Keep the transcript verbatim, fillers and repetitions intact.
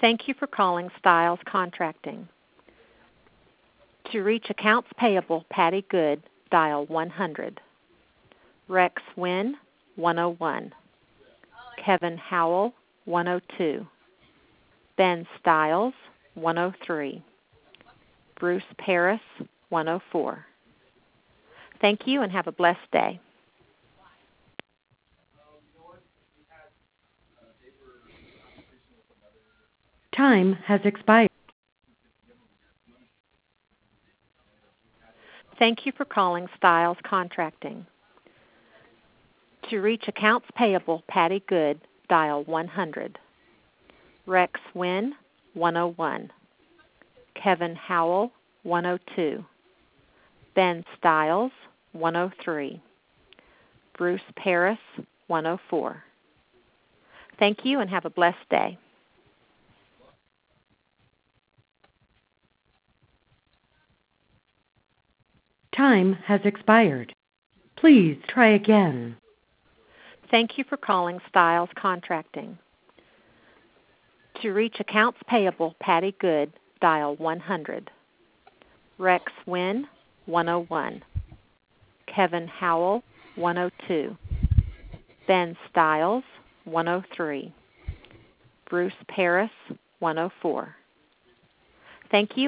Thank you for calling Styles Contracting. To reach accounts payable Patty Good, dial one hundred. Rex Wynn, one oh one. Kevin Howell, one oh two. Ben Stiles, one oh three. Bruce Paris, one oh four. Thank you and have a blessed day. Time has expired. Thank you for calling Styles Contracting. To reach accounts payable Patty Good, dial one hundred. Rex Wynn, one oh one. Kevin Howell, one oh two. Ben Stiles, one oh three. Bruce Paris, one oh four. Thank you and have a blessed day. Time has expired. Please try again. Thank you for calling Styles Contracting. To reach accounts payable Patty Good, dial one hundred. Rex Wynn, one oh one. Kevin Howell, one oh two. Ben Stiles, one oh three. Bruce Paris, one oh four. Thank you.